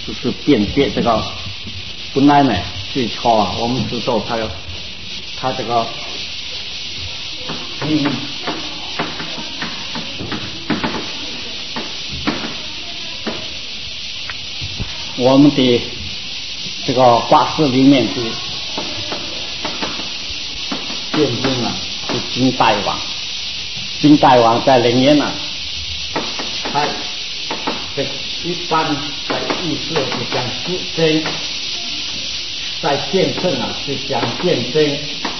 就是辨别这个本来呢最初啊，我们知道它这个我们的这个卦师里面是见证啊，是金代王。金代王在陵园呢，他这一般在意识是讲出征，在见证啊是讲见证，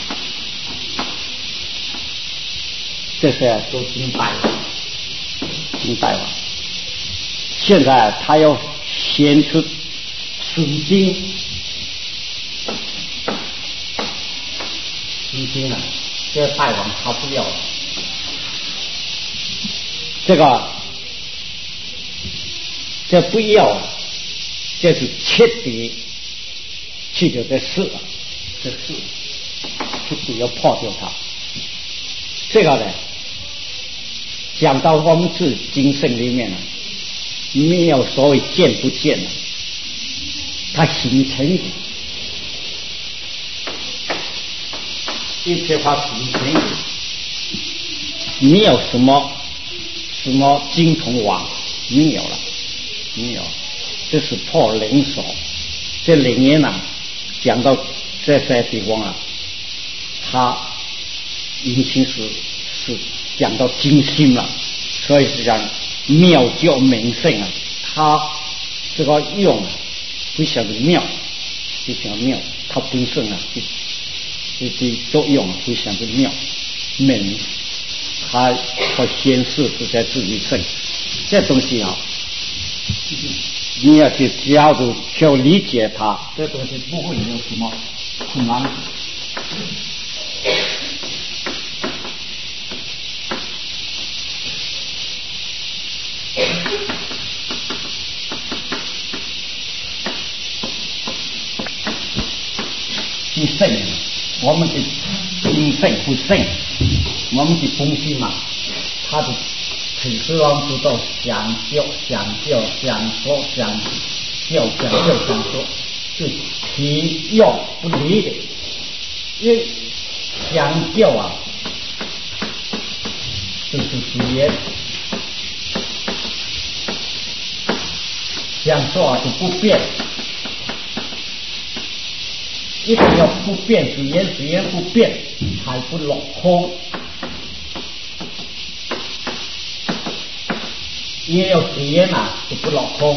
这些都金代王。金代王现在他要显出水晶，水晶啊，这个代王他不要了。这不要，这是彻底去掉这事啊，这事彻底要破掉它。这个呢，讲到我们自精神里面呢，没有所谓见不见了，它形成的，一切它形成的，没有什么金铜网，没有了，没有，这是破灵所。这里面呢，讲到这些地方啊，它已经是讲到精心了，所以是讲妙教名胜啊，它这个用啊，非常的妙，非常妙，它本身啊，的作用非常的妙，美。它和显示是在自己身，这东西啊，你要去加入去理解它，这东西不会有什么困难。你肾，我们的精肾不肾。我们的东西嘛，它的体质我们知道想说，是体要不离的。因为想叫啊，就是语言；想说啊就不变，一定要不变，语言不变，才不落空。也有语言啊，就不落空。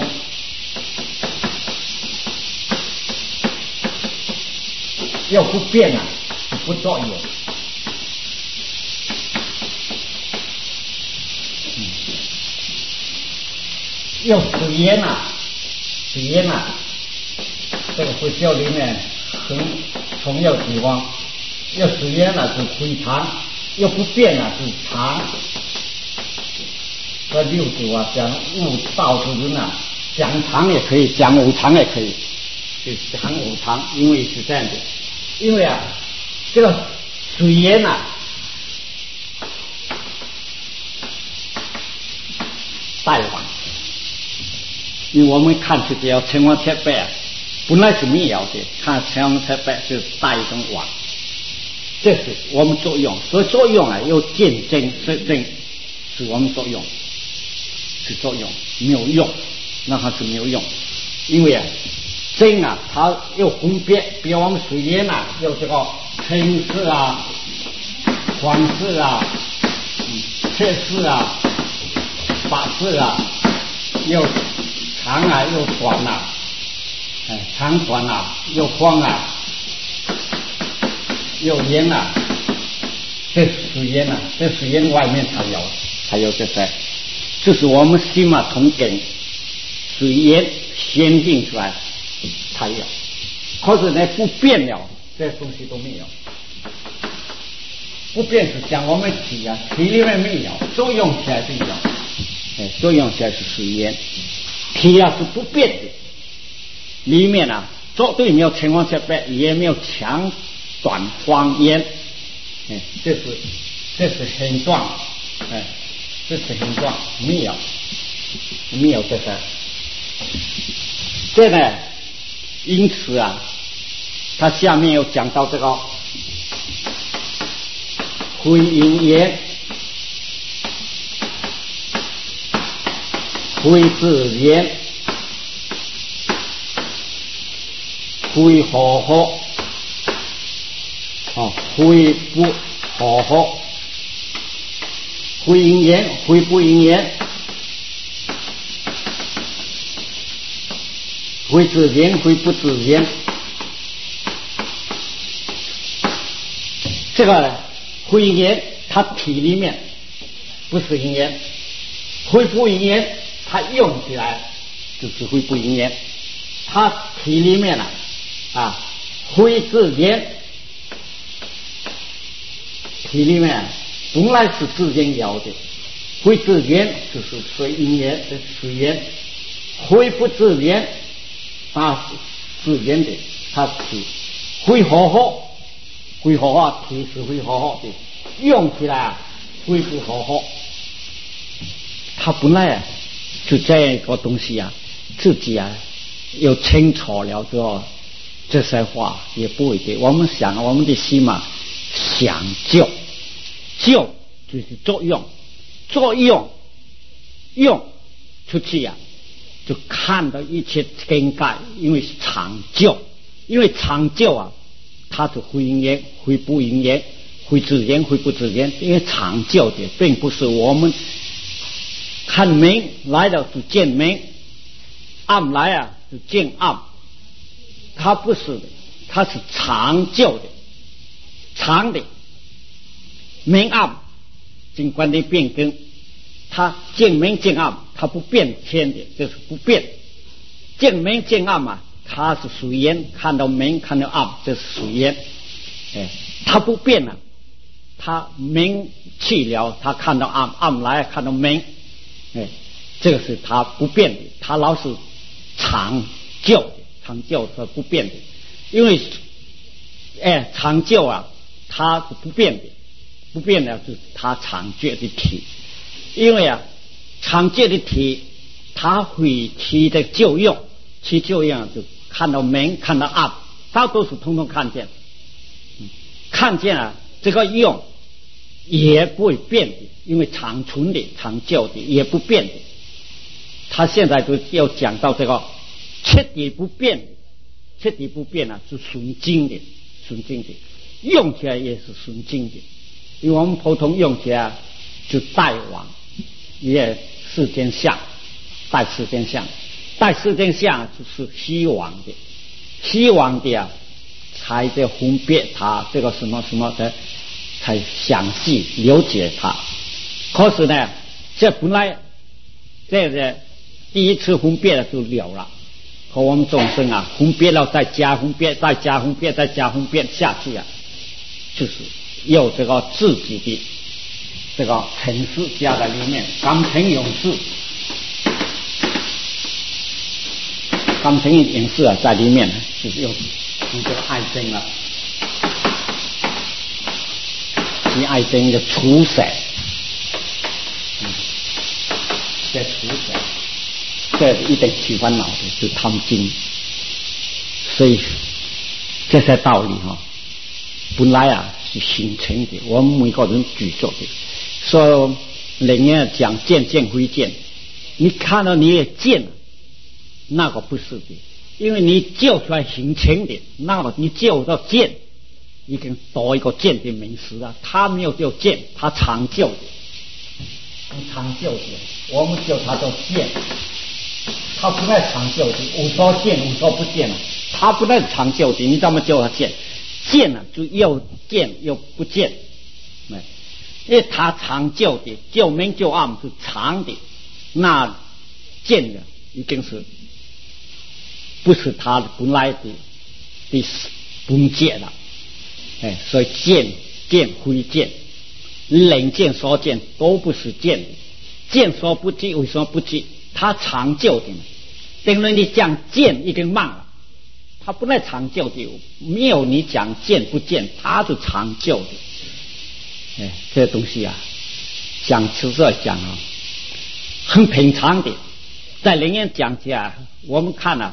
要不变啊，就不作用。要语言啊，这个佛教里面很重要的地方。要语言啊，是回常；要不变啊，是常。这六祖啊，讲悟道的人啊，讲常也可以，讲无常也可以，就讲无常，因为是这样的。因为啊，这个水源啊，大王，因为我们看起只要成王thiết败啊，本来是没有的，看成王thiết败就是大一种王，这是我们作用。所以作用啊，要见证实证，是我们作用。是作用，没有用，那它是没有用，因为啊，真啊，它要分别，比如我们水源啊，有这个青色啊、黄色啊、赤色啊、白色啊，又长啊又短啊，长短啊，又宽啊，又圆啊，这水源啊，这水源外面才有这些。就是我们心嘛同根，水源显现出来，才有。可是呢，不变了，这东西都没有。不变是讲我们体啊，体里面没有，作用起来是有，作用起来是水源，体啊是不变的。里面啊，绝对没有成王thiết败，也没有长短方言，这是形状，这是形状，没有这个。 这呢，因此啊，他下面又讲到这个回因缘、回自缘、回和合，回不和合，回因缘、回不因缘。回自缘，回不自缘。这个回因缘，它体里面不是因缘；回不因缘，它用起来就是回不因缘。它体里面回自缘，体里面本来是自然有的，回自缘就是随因缘的随缘，回不自缘。它是自然的，它是会和合，会和合，体是会和合的，用起来会不和合。它本来就这个东西自己又清楚了之后，这些话也不会对。我们想，我们的心想救，救就是作用，作用用出去就看到一切更改，因为长久，因为长久它是回因缘、回不因缘、回自缘、回不自缘，因为长久的并不是我们看明来了就见明，暗来就见暗，它不是的，它是长久的，长的明暗尽管的变更，它见明见暗，它不变迁的，就是不变。见明见暗它是属缘，看到明看到暗，这是属缘。它不变了，它明去了，它看到暗，暗来看到明，这个是它不变的，它老是长久的，长久是不变的。因为长久它是不变的，不变的是它长久的体。因为长久的体，它会起的作用，起作用就看到明看到暗，它都是通通看见。看见这个用也不会变的，因为长存的长久的也不变的。他现在就要讲到这个彻底不变的，彻底不变是纯净的，纯净的，用起来也是纯净的。因为我们普通用起来就带往也世间相，带世间相，带世间相就是希望的，希望的才在分别它这个什么什么的，才详细了解它。可是呢，这本来这个第一次分别就了了，和我们众生分别了再加分别，再加分别，再加分别下去就是有这个自己的这个层次加在里面，感情勇士，感情勇士在里面就是有这个爱憎了，以爱憎的除舍，这除舍，这一定起烦恼的是贪心。所以这些道理本来是形成的，我们每个人举作的。所以人家讲见见非见，你看到你也见，那个不是的，因为你叫出来形成的，那么你叫到见，已经多一个见的名词了。它没有叫见，它长久的，长久的，我们叫它叫见，它不再长久的，无所见无所不见它不再长久的，你怎么叫它见？见就又见又不见，因为它长久的，就明就暗是长的，那见的已经是不是它本来的本界了。所以见见非见，人见所见都不是见的，见所不知，为什么不知？它长久的，等于你讲见已经慢了，它不来长久的，没有你讲见不见，它是长久的。这东西讲实在讲很平常的，在人家讲起来，我们看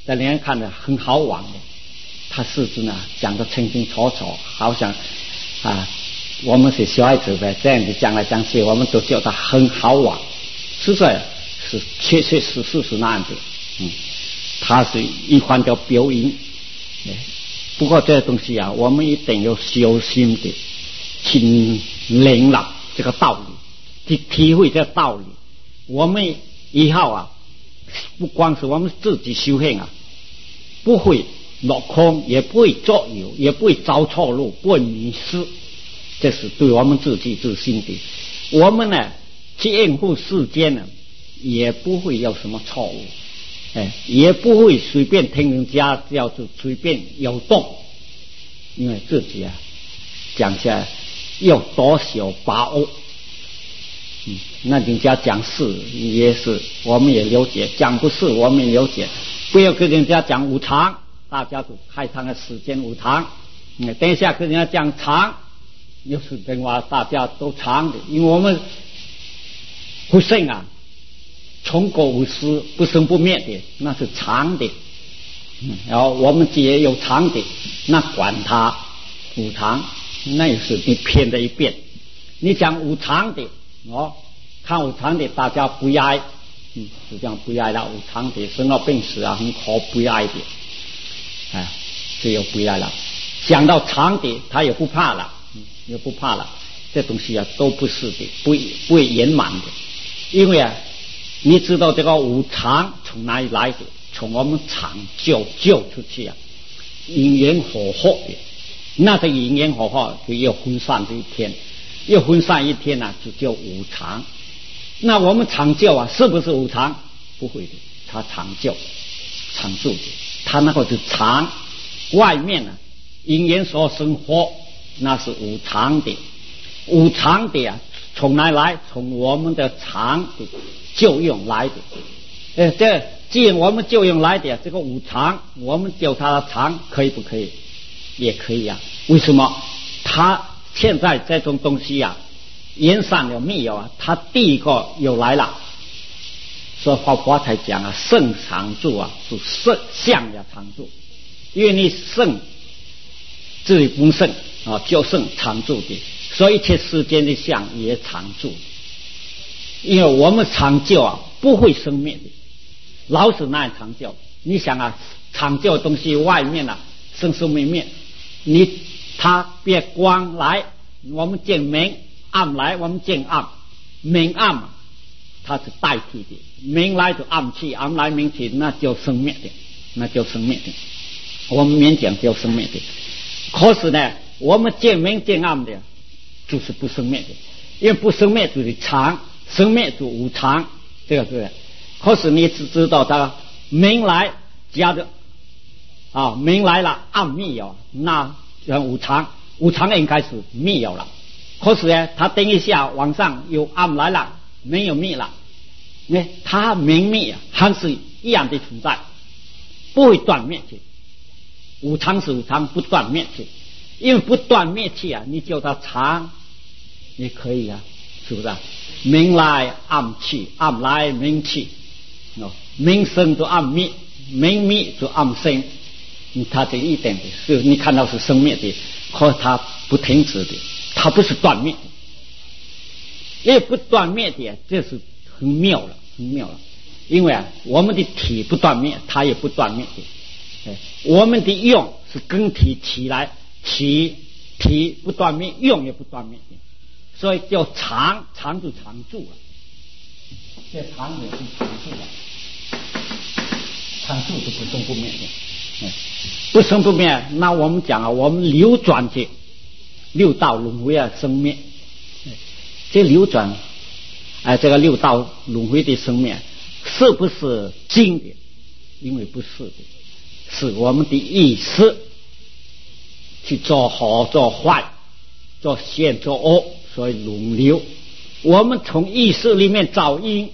在人家看着很好玩的，他事实呢讲得清清楚楚，好像我们是小孩子呗，这样子讲来讲去，我们都觉得很好玩。实在是确确实实是那样子。它是一环叫表演。不过这些东西我们一定要小心的去领了这个道理，去体会这个道理。我们以后不光是我们自己修行不会落空，也不会作有，也不会走错路，不会迷失。这是对我们自己自信的。我们呢去应付世间呢，也不会有什么错误，也不会随便听人家叫做随便有动，因为自己讲下来要多少把握。那人家讲是也是，我们也了解；讲不是，我们也了解。不要跟人家讲无常，大家都开场的时间无常。等一下跟人家讲常，又是等话大家都常的，因为我们不生从过无私，不生不灭的，那是常的。然后我们既然有常的，那管它无常，那也是你偏的一边。你讲无常的看无常的大家不爱，是这样不爱了。无常的生老病死很可不爱的，这又不爱了。想到常的他也不怕了，也不怕了。这东西都不是的，不会圆满的。因为你知道这个无常从哪里来的？从我们常救出去因缘和合的。那这因缘和合就要分散这一天，要分散一天就叫无常。那我们常救是不是无常？不会的，它常救常住的，它那个是常。外面因缘所生活，那是无常的。无常的从哪来？从我们的常的就用来的。这既然我们就用来的这个无常，我们叫它的常，可以不可以？也可以为什么？它现在这种东西缘散了密有它第一个又来了。所以佛法才讲圣常住是圣相也常住。因为你圣自己不圣就圣常住的，所以一切世间的相也常住。因为我们常救不会生灭的，老是那样常救。你想常救的东西外面生生灭灭，它别光来我们见明，暗来我们见暗，明暗它是代替的。明来就暗气，暗来明气，那叫生灭的，那叫生灭的。我们勉强叫生灭的。可是呢，我们见明见暗的就是不生灭的，因为不生灭就是常，生灭就无常，这个对。可是你只知道它明来加的明来了暗灭有，那无常，无常应该是灭有了。可是呢，它等一下往上有暗来了，没有灭了，它明灭还是一样的存在，不会断灭去。无常是无常，不断灭去。因为不断灭去你叫它常也可以是不是明来暗去，暗来明去，明生就暗灭，明灭就暗生。它这一点的是你看到是生灭的，可它不停止的，它不是断灭的。因为不断灭的这是很妙了，很妙了。因为我们的体不断灭，它也不断灭的。我们的用是跟体起来，体不断灭，用也不断灭的，所以叫常，常就常住这常也是常住常住是不生不灭的。不生不灭，那我们讲我们流转的六道轮回生灭，这流转这个六道轮回的生灭是不是经的？因为不是的，是我们的意识去做好做坏，做善做恶，所以轮流。我们从意识里面找因，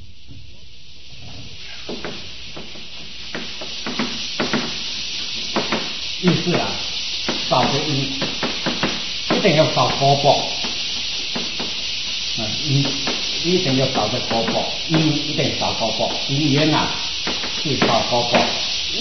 意识找个因，一定要找果报。一定要找个果报，因一定找果报，因缘是找果报。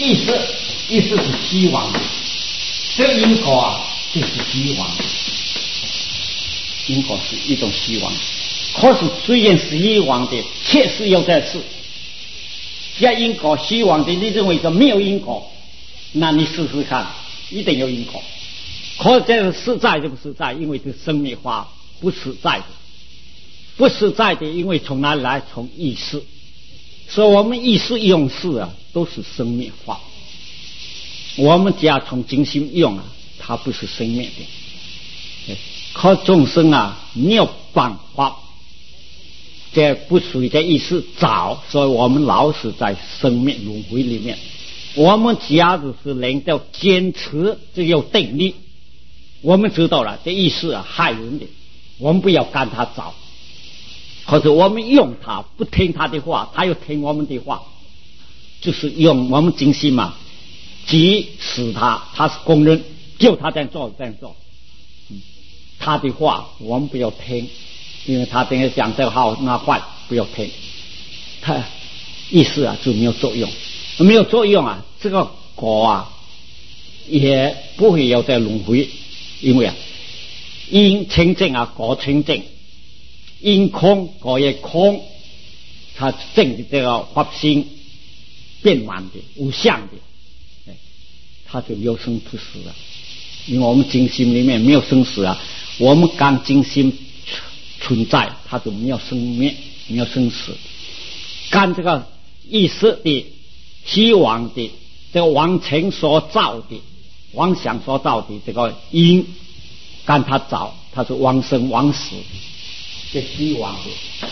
意识是希望的，这个因果啊就是希望的，因果是一种希望。可是虽然是希望的，确实有这事。这因果希望的，你认为说没有因果，那你试试看，一定有因果。可是这个实在就不实在，因为这生灭法不实在的，不实在的，因为从哪里来？从意识。所以我们意识用事啊，都是生灭法。我们只要从精心用啊，它不是生灭的。可众生啊，没有办法，这不属于这意识找，所以我们老是在生灭轮回里面。我们假如是能够坚持这有定力，我们知道了这意识啊害人的，我们不要干他找。可是我们用他，不听他的话，他又听我们的话，就是用我们精心嘛，即使他是公认，就他这样做这样做。他的话我们不要听，因为他等于讲这个好那坏，不要听。他意识啊就没有作用，没有作用啊，这个果啊也不会有在轮回，因为啊因清净啊果清净。因空果也空，它证的这个法性变满的无相的，它就有生不死了。因为我们精心里面没有生死啊，我们刚精心存在，它就没有生灭，没有生死。干这个意识的希望的这个妄情所造的妄想所造的这个因，干它造，它是妄生妄死。这希望的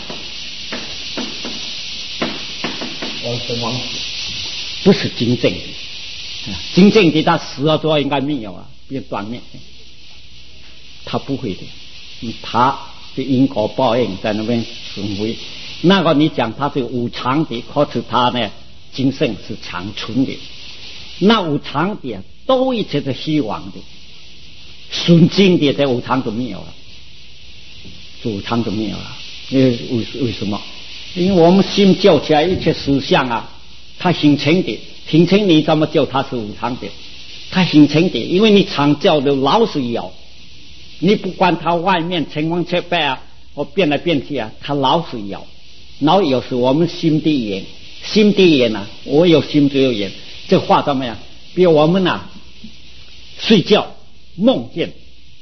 妄生妄死不是真正的，真正的他死了之后应该没有啊，变断灭，他不会的。他的因果报应在那边轮回，那个你讲他是无常的，可是他呢精神是长存的。那无常的都一直是希望的，顺境的在无常都没有了，无常都没有了。为什么？因为我们心教起来一切实相啊，它形成的，你怎么叫它是无常的？它形成的，因为你常教的老是有，你不管它外面情况切败啊，或变来变去啊，它老是有。然后有时我们心地眼，心地眼啊，我有心就有眼，这话怎么样？比如我们啊睡觉梦见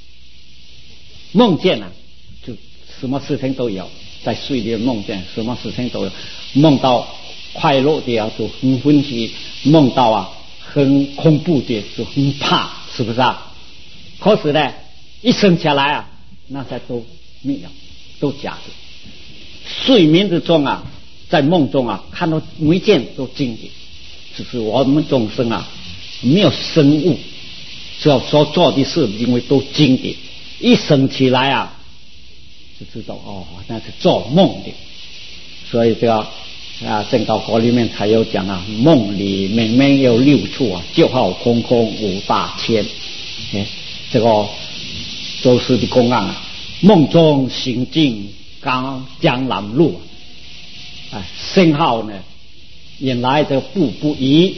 啊，就什么事情都有，在睡里梦见什么事情都有，梦到快乐的啊就很欢喜，梦到啊很恐怖的就很怕，是不是啊？可是呢一生下来啊，那些都没有，都假的。睡眠之中啊，在梦中啊看到每件都真的，只是我们众生啊没有生物，所做的事因为都真的，一生起来啊就知道哦，那是做梦的。所以这个正道国里面才有讲啊，梦里明明有六处啊，就好空空五大千。这个周氏的公案啊，梦中行进江南路啊，声号呢引来这步不移。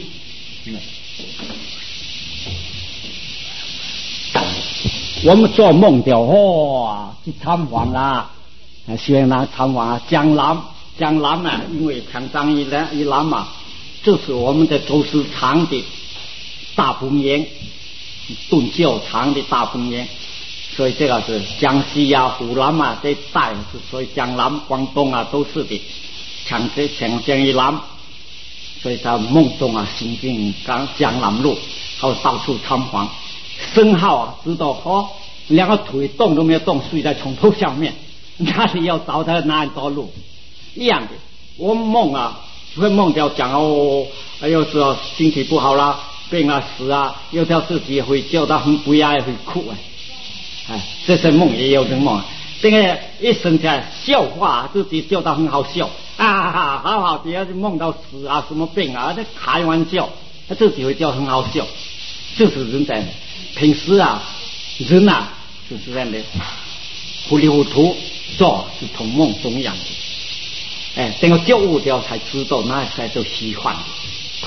我们做梦的去参访啦，虽然参访啊江南啊，因为长江一南嘛，就是我们的周氏长的大本营，顿教长的大本营，所以这个是江西啊、湖南啊这一带，所以江南、广东啊都是的，长江一南，所以在梦中啊行进江南路，还有到处参访。声号啊，知道两个腿动都没有动，睡在床头上面，哪里要找他哪里找路一样的。我们梦啊，会梦到讲有时候身体不好啦，病啊死啊，有条自己会叫他很不压会哭这些梦也有这梦这个一生下来笑话自己叫他很好笑好好的，要是梦到死啊什么病啊，这开玩笑，他自己会叫很好笑，就是人在平时啊人啊就是这样的糊里糊涂做，是同梦中一样的。等我觉悟掉才知道那才叫虚幻的，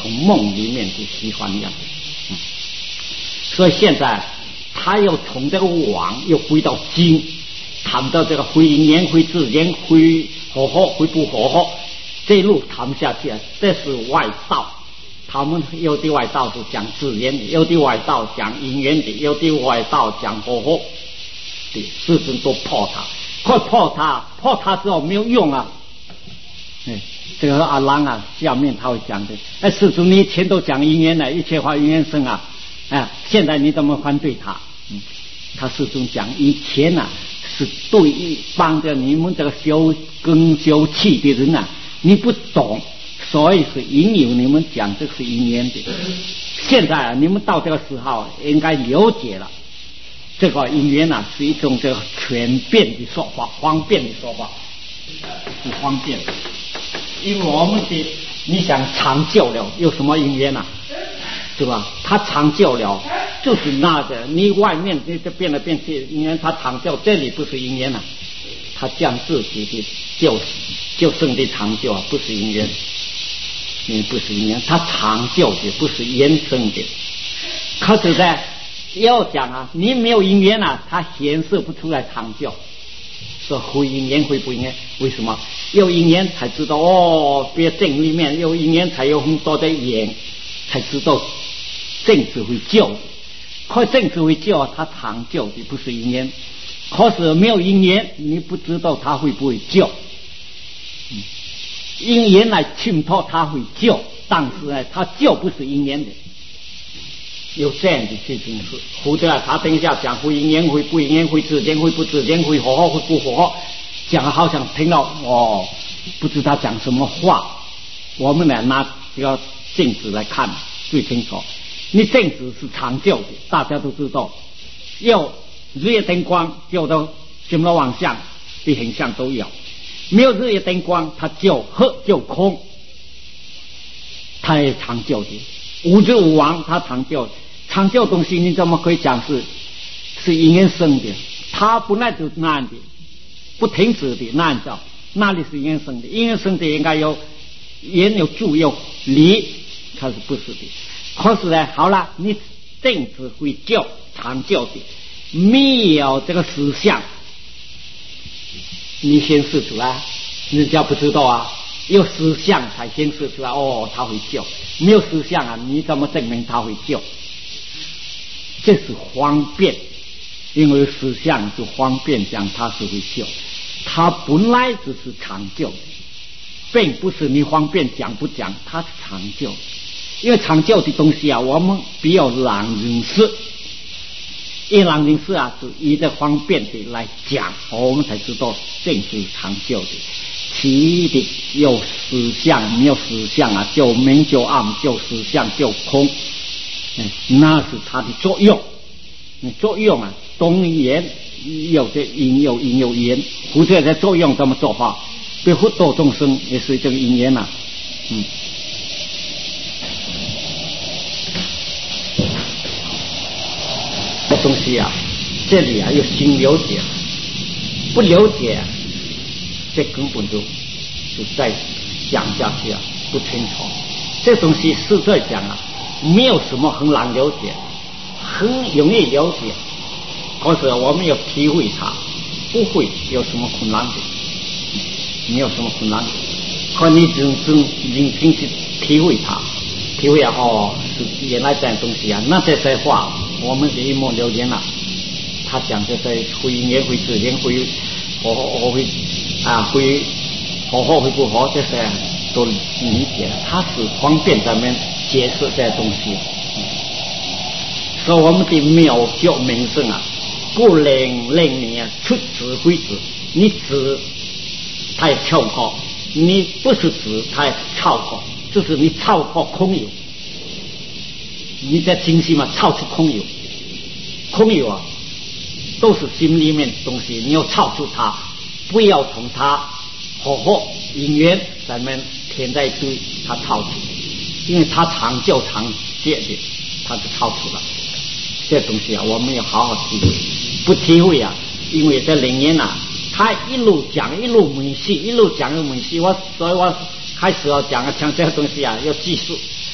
从梦里面去喜欢一样。所以现在他又从这个网又回到经，谈到这个回因缘、回自然、回合合、回不合合，这一路谈下去，这是外道。他们有的外道是讲自然的，有的外道讲因缘的，有的外道讲合合的，世尊都破他，快破他之后没有用啊！这个阿郎啊，下面他会讲的。世尊，你以前都讲因缘了，一切法因缘生啊，现在你怎么反对他？他世尊讲以前啊，是对一帮着你们这个修根修气的人啊，你不懂。所以是引诱你们讲这是因缘的。现在啊，你们到这个时候应该了解了，这个因缘啊是一种这个全变的说法，方便的说法，是方便。因为我们的你想长久了，有什么因缘啊？对吧？它长久了，就是那个你外面这变来变去，因为它长久，这里不是因缘啊，它将自己的就生的长久啊，不是因缘。不是因缘，它长久的，不是延伸的。可是呢，要讲啊，你没有因缘啊，它显示不出来长久。说回因缘回不因缘，为什么？有因缘才知道哦，别正里面有因缘才有很多的缘，才知道正智会救。可正智会救，它长久的不是因缘。可是没有因缘，你不知道它会不会救。因缘来浸透他会救，但是呢，他救不是因缘的，有这样的事情是。否则他等一下讲会因缘，会不因缘，会自然，会不自然，会合合，会不合合，讲好像听到不知道讲什么话。我们呢拿这个镜子来看最清楚。你镜子是长久的，大家都知道，有日夜灯光照到什么妄想的形象都有。没有日夜灯光，它就黑就空，它也长久的。无知无王，它长久。长久东西，你怎么可以讲是因缘生的？它本来就是那样的，不停止的那样叫，哪里是因缘生的？因缘生的应该有缘有住有离，它是不是的？可是呢，好了，你正智会救长久的，没有这个实相。你显示出来，人家不知道啊，有实相才显示出来。他会救，没有实相啊，你怎么证明他会救？这是方便，因为实相就方便讲他是会救，他本来就是长久的，并不是你方便讲不讲，它是长久。因为长久的东西啊，我们比较难认识。因为难认识啊，是以这方便的来讲，我们才知道正是长久的。其余的有实相，没有实相啊，就明就暗，就实相就空，那是它的作用。作用啊，东言有这因有因有缘，或者在作用怎么做法？比如度众生也是这个因缘啊，东西啊，这里啊有心了解，不了解，这根本就再讲下去啊，不清楚。这东西是在讲啊，没有什么很难了解，很容易了解。可是我们要体会它，不会有什么困难的，没有什么困难的。可你认真去体会它，体会啊，是原来这样东西啊，那这些话。我们这一目了然了，他讲这些会因缘会自然会会合合会不合，这些都理解了，他是方便咱们解释这些东西。所以我们的妙教名声啊，不能令你啊出指挥指，你指他也超过，你不是指他也超过，就是你超过空有。你在精细嘛，超出空有，空有啊，都是心里面的东西，你要超出它，不要从它合合因缘咱们填在一堆，它超出，因为它长久长界的，它就超出了。这东西啊，我们要好好体会，不体会啊，因为这灵验啊，他一路讲一路没戏，一路讲又没戏。所以我开始要讲啊，讲这个东西啊，要技术。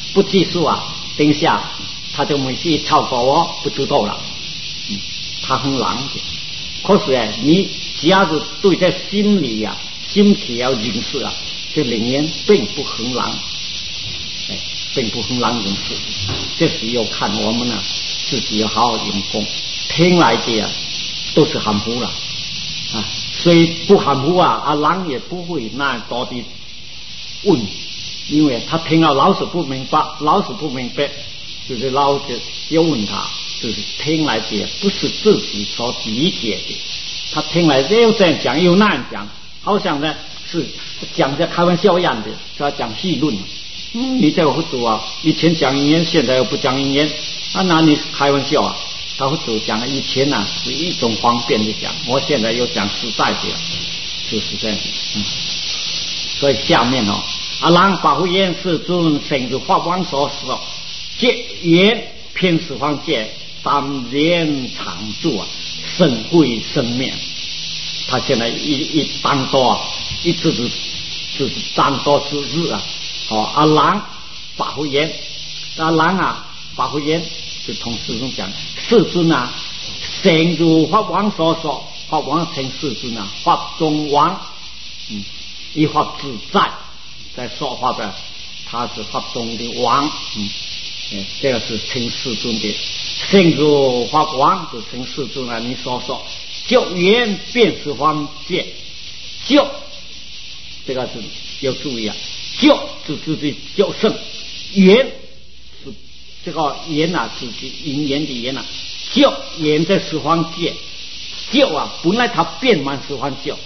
不记住啊，等一下他就没去超过我，不知道了。他很狼的。可是你假如对这心理啊、心体要认识啊，这灵验并不很狼，并不很狼人识。这是要看我们呢自己要好好用功。听来的啊都是含糊了啊，所以不含糊啊，狼也不会那多的问，因为他听了老是不明白，就是老是要问他，就是听来的不是自己所理解的，他听来又这样讲又那样讲，好像呢是讲在开玩笑一样的，就要讲戏论。你这个不足啊，以前讲因缘，现在又不讲因缘，那你开玩笑啊？他不足讲以前呢是一种方便的讲，我现在又讲实在的，就是这样。所以下面让保护言是尊甚至法王所说，借言偏十方界，当言常住啊，甚会生灭。他现在一当多啊，一直是当多之日啊。让保护言，让保护言就同世尊讲，世尊啊，诚如法王所说，法王成世尊啊，法中王，依法自在，在说法的，他是法中的王，这个是成世尊的，诚如法王就成世尊啊，你所说，就缘遍十方界，就这个是要注意啊。就是自己就胜，缘是这个缘啊，是因缘的缘啊，就缘在十方界，就啊，本来它遍满十方界，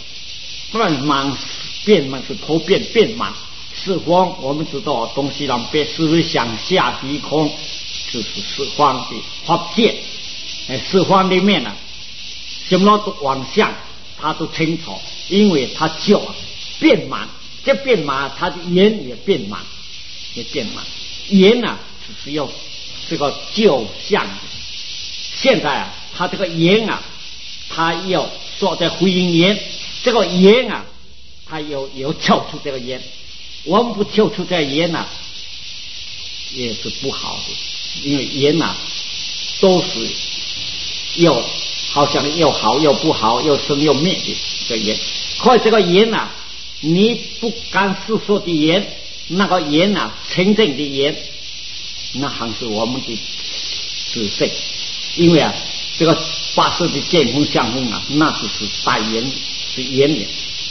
遍满是头遍满十方，我们知道东西南北思想下虚空，就是十方的法界，十方里面啊，什么都往向，它都清楚，因为它就遍满。这变满，它的缘也变满，缘啊，只是要这个旧相的。现在啊，它这个缘啊，它要说在回应缘，这个缘啊，它有跳出这个缘，我们不跳出这个缘啊，也是不好的，因为缘啊，都是要好像又好又不好，又生又灭的这个缘，可是这个缘啊。你不敢世说的言，那个言啊，真正的言，那还是我们的自性。因为啊，这个八识的见风相风啊，那就是带言，是言的。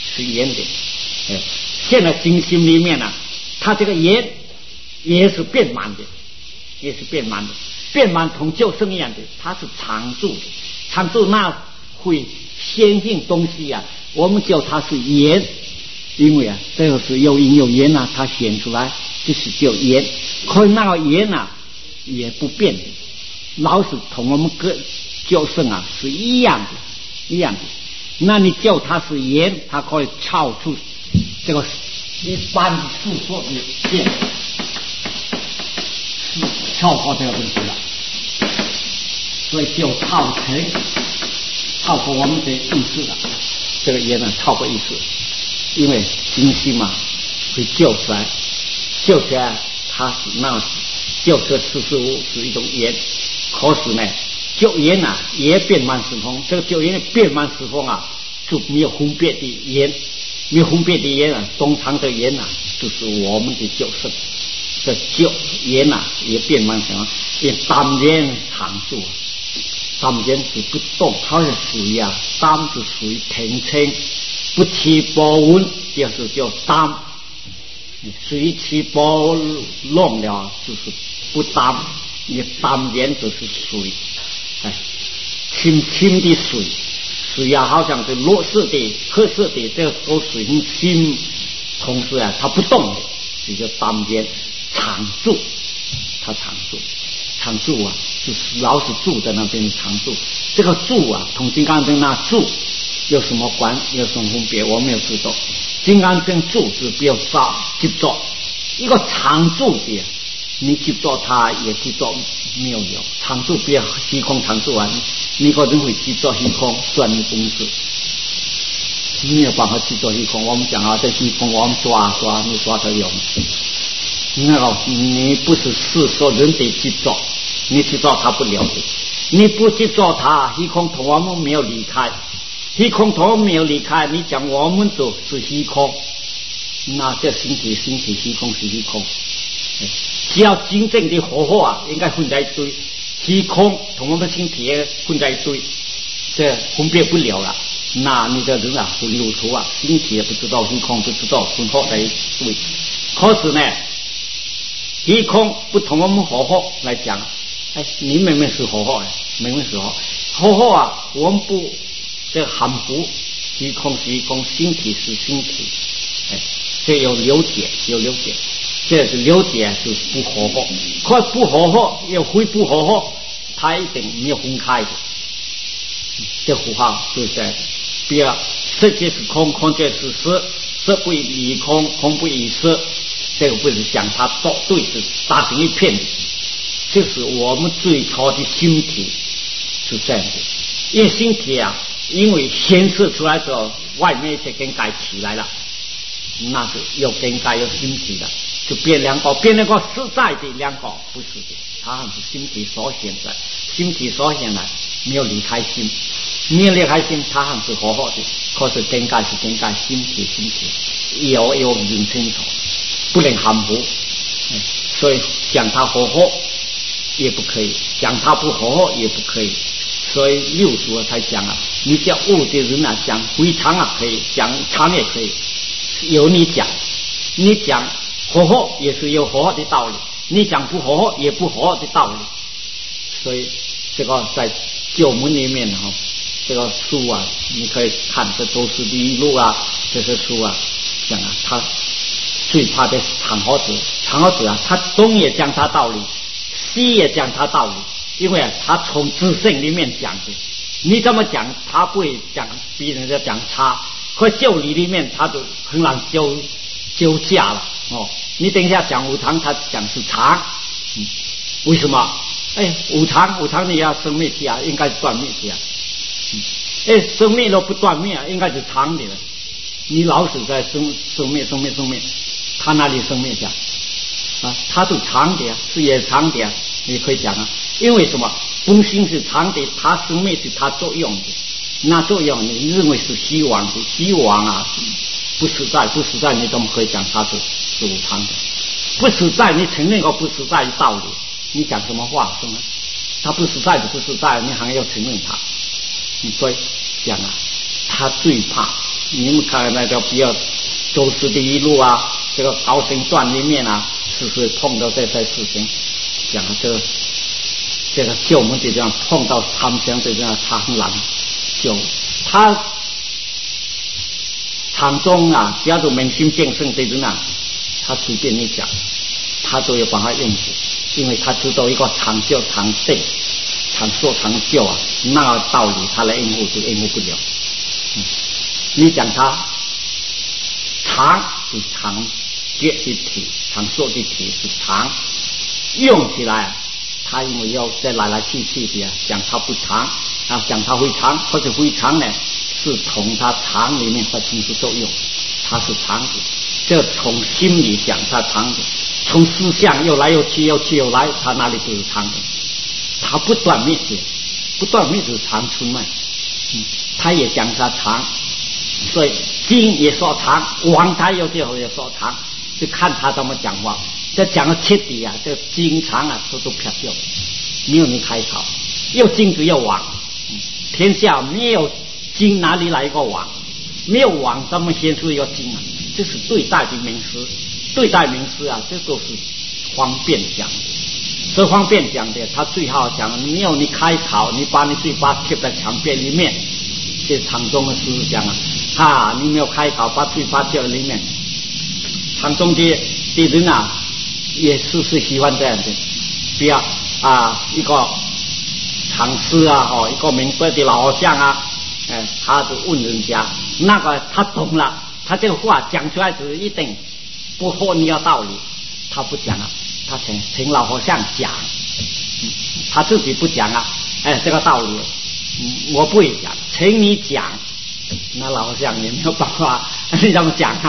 现在精心里面呢，它这个言也是变满的，变满同救生一样的，它是常住的，常住那会先进东西啊，我们叫它是言。因为啊，这个是有因有缘啊，它显出来就是叫缘，可是那个缘啊也不变的，老是同我们个叫声啊是一样的。那你叫它是缘，它可以超出这个一般的诉说的变，超过这个东西了，所以就超过我们的意识了。这个缘呢，超过意识。因为精心嘛会救出来，它是那救出四十五是一种缘，可是呢，救缘啊也遍满十方，这个救缘遍满十方啊，就没有分别的缘，中长的缘啊，就是我们的救生，这救缘啊也遍满十方，也当缘常住，当缘是不动，它是水啊，当是属于平清。不起波纹，就是叫当；水起波浪了，就是不当。你当然就是水，清的水啊，好像是绿色的、褐色的，这个都水很清。同时啊，它不动的，就叫当然常住。它常住啊，就是老是住在那边常住。这个住啊，同金刚经那住。有什么关？有什么分别？我没有知道。金刚经住是比较少接触，一个常住的，你接触它也接触没有有。常住比较虚空常住啊，你个人会接触虚空算你公式，你没有办法接触虚空。我们讲啊，在虚空我们抓，你抓得有。 你不是世说人得去做，你去做他不了解，你不去做他，虚空同我们没有离开，虚空同我们没有离开，你讲我们都是虚空，那这身体虚空是虚空。只要真正的活化应该混在一堆，虚空同我们身体也混在一堆，这分辨不了了。那你的人啊混入头啊，身体也不知道，虚空不知道，混合在一堆。可是呢，虚空不同我们活化来讲，你明明是活化，明明是活化啊，我们不这含糊，虚空是虚空，身体是身体，这有了解，这是了解是不合合，可不合合又会不合合，它一定没有分开的。这符号就是比如色即是空，空即是色，色不异空，空不异色，这个不是讲它作对是打成一片的。这是我们最初的心体是这样的，因为心体啊，因为显示出来之后，外面这根盖起来了，那是有根盖有心体的。就变两个实在的两个不是的，它还是心体所显在，心体所显来没有离开心，没有离开心，它还是活活的。可是根盖是根盖，心体有认清楚，不能含糊。所以讲它活活也不可以，讲它不活活也不可以。所以六祖才讲啊，你叫悟的人啊，讲非常啊可以，讲常也可以，由你讲，你讲。合合也是有合合的道理，你讲不合合也不合合的道理，所以这个在旧门里面哈，这个书啊，你可以看这都是第一路啊，这些书啊讲啊，他最怕的长河子啊，他东也讲他道理，西也讲他道理，因为啊，他从自性里面讲的，你这么讲，他不会讲比人家讲差，和教理里面他都很难纠架了哦。你等一下讲无常，他讲是常，为什么？无常你要生灭体啊，应该是断灭体啊。生灭都不断灭啊，应该是常的了。你老是在生灭，他哪里生灭讲啊？他是常的啊，是也常的啊，你可以讲啊。因为什么？本性是常的，他生灭是他作用的，那作用你认为是虚妄的，虚妄啊。不实在，你怎么可以讲它是无常的？不实在，你承认个不实在的道理，你讲什么话？是吗？他不实在就不实在，你还要承认他。所以讲啊，他最怕。你们看那个比较周氏第一路啊，这个高僧传里面啊，是碰到这些事情，讲这个旧门就这样碰到参香就这样长廊，就他。场中啊，只要是明心见性的人啊，他随便你讲，他都有办法应付，因为他知道一个长久、长定、长说长久啊，那个道理他来应付就应付不了。你讲他长是长结的体，长说的体是长，用起来他因为要再来去的啊，讲他不长啊，讲他会长，或者会长呢？是从他常里面发生出作用，它是常的。这从心里讲它常的，从思想又来又去又来，它哪里不是常的？它不断灭是常出卖。他也讲它常，所以经也说常，王他有时候也说常，就看他怎么讲话。这讲到彻底啊，这经常啊都撇掉，没有你开口，又经只有王，天下没有。经哪里来一个王？没有王，怎么显出一个经啊？这是对待的名词，啊，这都是方便讲的。这方便讲的，他最好讲，没有你开口，你把你嘴巴贴在墙边里面，这场中的师讲啊，你没有开口，把嘴巴贴在里面。场中的人啊，也是喜欢这样的，比如一个禅师啊，一个明白的老和尚啊。他就问人家，那个他懂了，他这个话讲出来是一定不合你的道理，他不讲啊，他听老和尚讲，他自己不讲啊，这个道理，我不会讲，请你讲，那老和尚也没有办法，你怎么讲啊？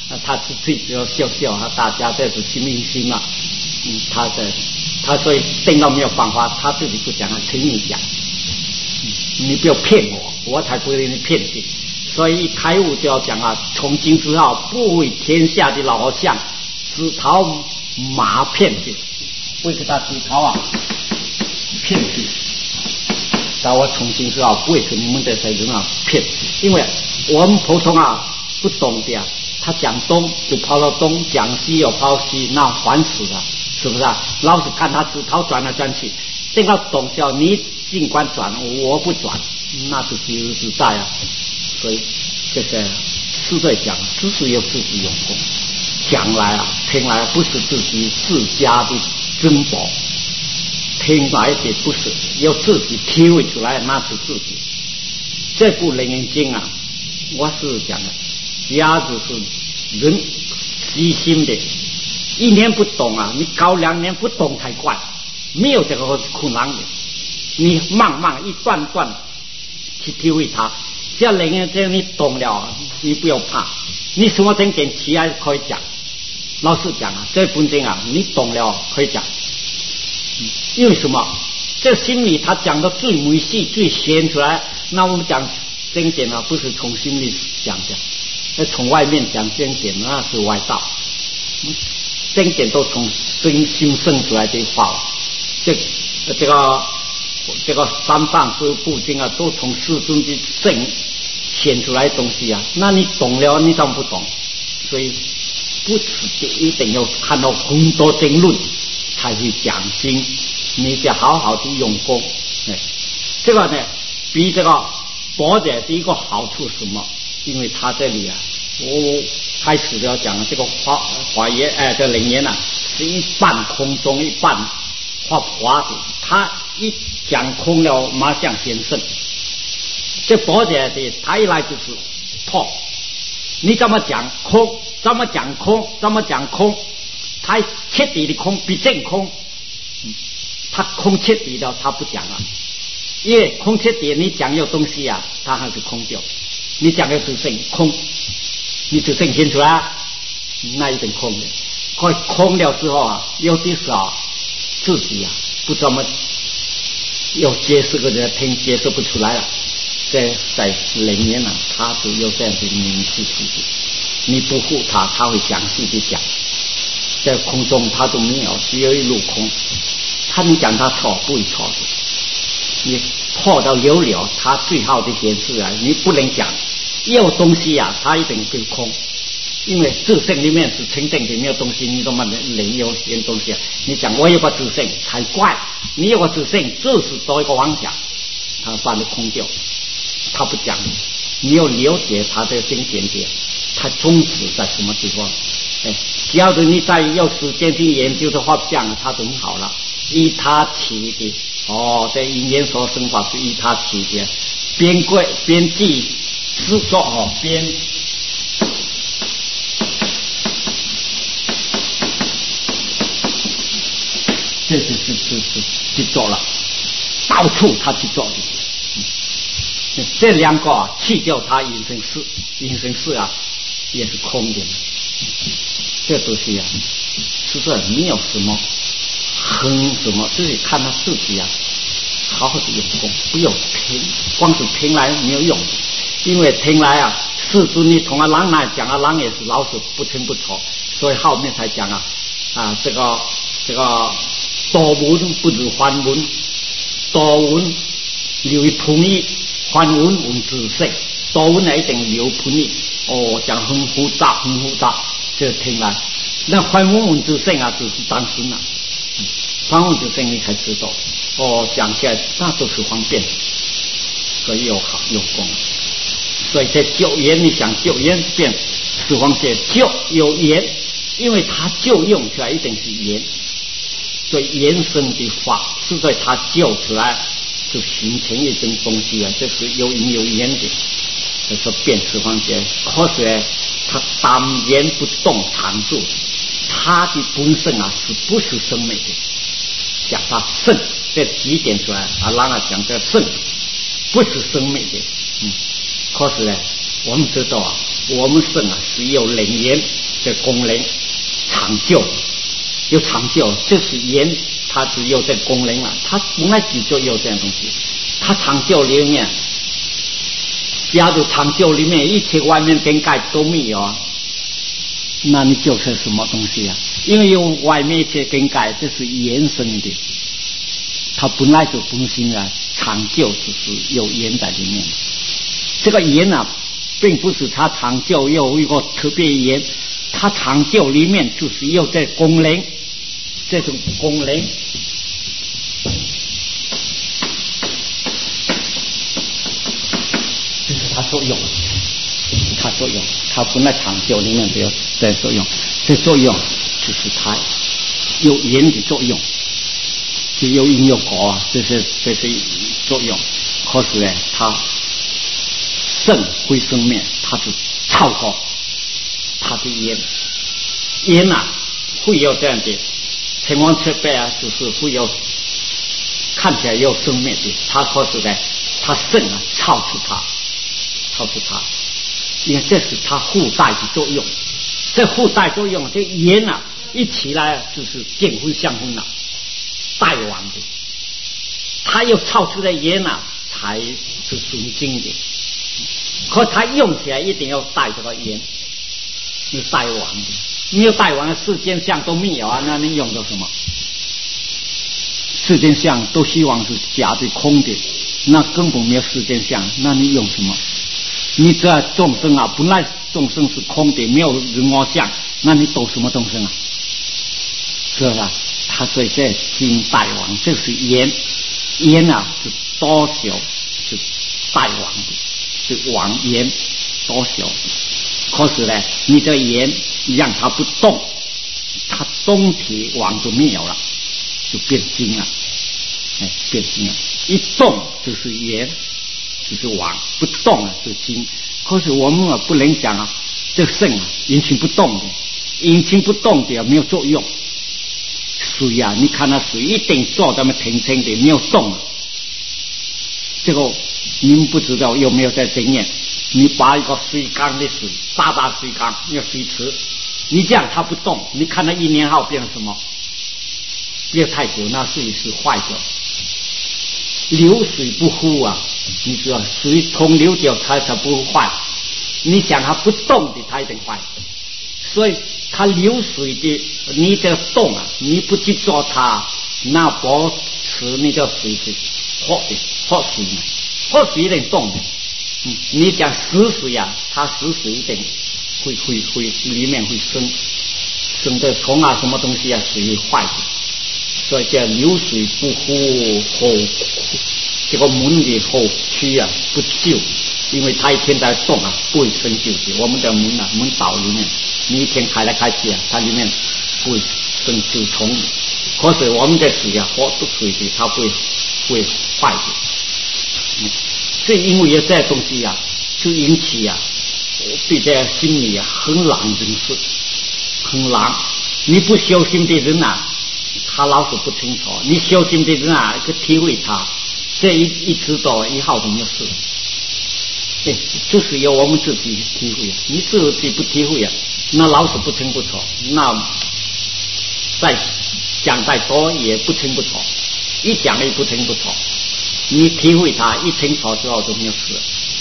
他最主要笑笑啊，大家这是心明心嘛，他所以定到没有办法，他自己不讲，听你讲，你不要骗我，我才不会你骗你。所以开悟就要讲啊，从今之后不为天下的老相只讨马骗去，不会给他只讨啊骗去。但我从今之后不会给你们这些人啊骗，因为我们普通啊不懂的啊，他讲东就跑到东，讲西又跑西，那烦死了，是不是啊？老是看他只讨转来转去，等到懂叫你尽管转，我不转，那是指日之在啊。所以这个是在讲，只是有自己用功，讲来啊听来不是自己自家的珍宝，听来的不是要自己体会出来，那是自己。这部《楞严经》啊，我是讲的，假如是人细心的，一年不懂啊，你搞2年不懂才怪，没有这个困难的，你慢慢一段段去体会它。像楞严经你懂了，你不要怕，你什么经典起来可以讲。老实讲啊，这本经啊，你懂了可以讲。因为什么？这心里他讲的最美细、最显出来。那我们讲经典啊，不是从心里讲的，那从外面讲经典那是外道。经典都从心生出来的话，这个三藏十部经啊，都从世尊的圣显出来的东西啊。那你懂了，你怎么不懂？所以不是一定要看到很多经论才会讲经，你得好好的用功。这个呢，比这个佛的一个好处是什么？因为他这里啊，我开始要讲这个华严这楞严啊，是一半空中一半华的，他一讲空了，马上显圣。这佛的他一来就是破，你怎么讲空？怎么讲空？怎么讲空？他彻底的空比正空，他空彻底的他不讲了，因为空彻底你讲有东西啊，他还是空掉。你讲的自性空，你自性现出来，那一定空的。快空了之后啊，有的时候自己啊不怎么要解释个人听，解释不出来了。在楞严啊，他是有这样的明示自己。你不护他，他会详细的讲。在空中他都没有，只有一路空。他你讲他错不会错的，你破到有了，他最好的显示啊，你不能讲有东西啊，他一定是空。因为自性里面是清净的，没有东西，你怎么能有东西啊？你讲我有个自性才怪，你有个自性就是多一个妄想，他把你空掉，他不讲。你要了解他的经典的，他宗旨在什么地方？只要是你再有时间去研究的话，讲他就很好了。依他起的在因缘所生法是依他起的，边记思索边。这是去做了，到处他去做的。这两个啊，去掉他隐身事啊，也是空的。这东西啊，实在没有什么很什么，自己看他自己啊，好好的用功，不要听，光是听来没有用，因为听来啊，世尊你同郎来讲郎也是老是不听不错，所以后面才讲这个多闻不如还闻，多闻留一pun意，还闻闻自性，多闻一定留pun意。讲很复杂，这听来，那还闻闻自性啊，就是当心了。还闻自性你才知道，讲起来那都是方便，所以要好用功。所以在救缘，你想救缘变十方界救有缘，因为它救用出来一定是缘。所以延伸的法是在他救出来就形成一种东西啊，这是有因有缘的。这说变十方界，可是他单言不动常住，他的本身啊是不是生灭的？讲他圣，这几点出来啊，让他讲这圣不是生灭的。可是呢，我们知道啊， 我们肾啊是有灵炎的功能，长久，有长久，这是炎，它只有这功能了，它本来就有这样东西，它长久里面，假如长久里面一切外面跟盖都没有，那你就是什么东西啊？因为有外面一切跟盖，这是延伸的，它本来就本性啊，长久只是有盐在里面。这个盐啊，并不是它长久有一个特别盐，它长久里面就是有这功能，这种功能。这是它作用，它作用，它本来长久里面就有这作用，这作用就是它有盐的作用，就有因有果啊，这是作用。可是呢，它肾会生面，它是超过它的盐，盐啊会有这样的情况出来啊，就是会有看起来有生面的，它可是呢，它肾啊超出它。因为这是它附带的作用，这附带作用，这盐啊一起来就是电会相分了，带完的，它又超出的盐啊才是纯净的，可它用起来一定要带这个盐，你带完的，没有带完的世间相都没有啊，那你用到什么？世间相都希望是假的空的，那根本没有世间相，那你用什么？你这众生啊，本来众生是空的，没有人我相，那你懂什么众生啊？是吧？他所以这经大王，这是言，言啊是多少是大王的，是王言多少。可是呢，你这言让它不动，它动体王就没有了，就变精了，变精了。一动就是言。就是王不动啊，是精。可是我们啊不能讲啊，这肾啊引擎不动的，引擎不动的没有作用。水啊，你看那水一定坐这么平静的，没有动。这个你们不知道有没有在经验？你把一个水缸的水，大水缸，一个水池，你这样它不动，你看它1年后变成什么？变太久，那水是坏掉。流水不枯啊，你知道水通流掉它才不会坏，你想它不动的它一定坏，所以它流水的你这动啊，你不去做它，那保持你的水是活水嘛，活水一定动的。你讲死水啊，它死水一定会里面会生的虫啊，什么东西啊，水会坏的。所以叫流水不枯后，这个门的后区啊不旧，因为它一天在动啊，不会生旧的。我们的门啊，门岛里面，你一天开来开去啊，它里面不会生旧虫的。可是我们的水啊，活水的，它会坏的。所以因为有这东西啊，就引起啊，对这心里啊很狼人事，很狼。你不修心的人啊，他老是不清楚，你修心的人啊，去体会他，这一知道以后就没事。就是由我们自己体会，你自己不体会啊，那老是不清不楚，那再讲再多也不清不楚，一讲也不清不楚。你体会它，一清楚之后就没有事。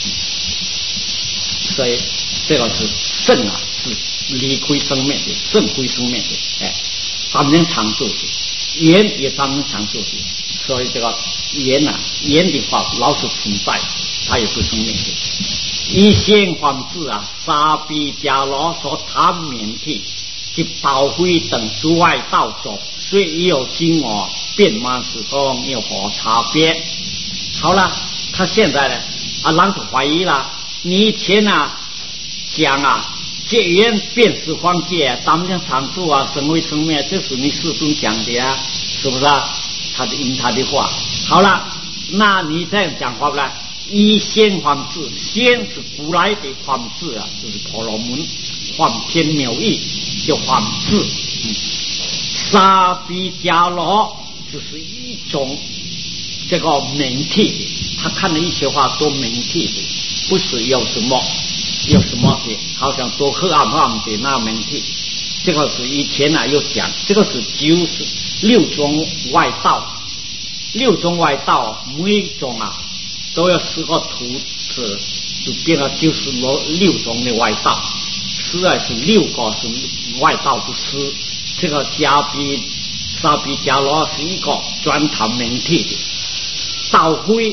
所以这个是肾啊，是离亏生灭的，肾亏生灭的，咱们常做的，盐也咱们常做的。所以这个盐啊，盐的话老是存在，它也不生灭的。以先皇子啊，沙比迦罗所谈免体及宝辉等诸外道种，虽已有经我变满时空有何差别？好了，他现在呢啊，狼就怀疑了，你以前啊讲啊结缘变是荒界，咱们常住啊，生为生灭，这是你师尊讲的啊，是不是啊？他的应他的话。好了，那你这样讲话不啦？以先皇字，先是古来的皇字啊，就是婆罗门皇天妙义，叫皇字。沙比迦罗就是一种这个名体的，他看了一些话都名体的，不是有什么有什么的，好像多黑暗的那门体。这个是以前有讲，这个是就是六种外道，六种外道每种都有4个图纸，就变了就是六种的外道，实在是6个是外道的师。这个沙比迦罗是一个专谈门体的，陶辉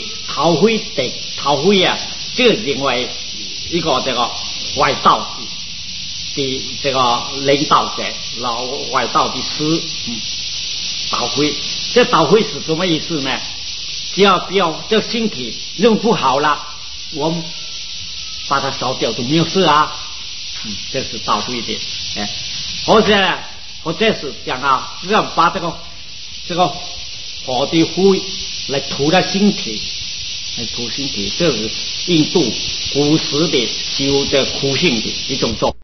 这个另外一个这个外道的这个领导者，老外道的师，导灰。这导灰是什么意思呢？只要不要这身体弄不好了，我们把它烧掉就没有事啊。这是导灰的。或者是讲要把这个火的灰来涂在身体，这是印度古时的修的苦行的一种做。